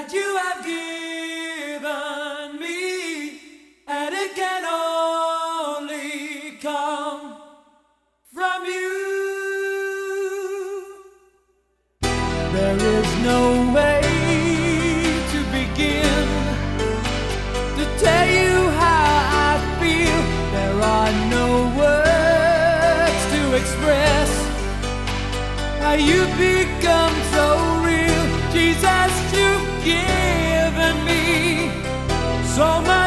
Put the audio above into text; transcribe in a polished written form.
that you have given me, and it can only come from you. There is no way to begin to tell you how I feel. There are no words to express how you become so real. Jesus, you've given me so much.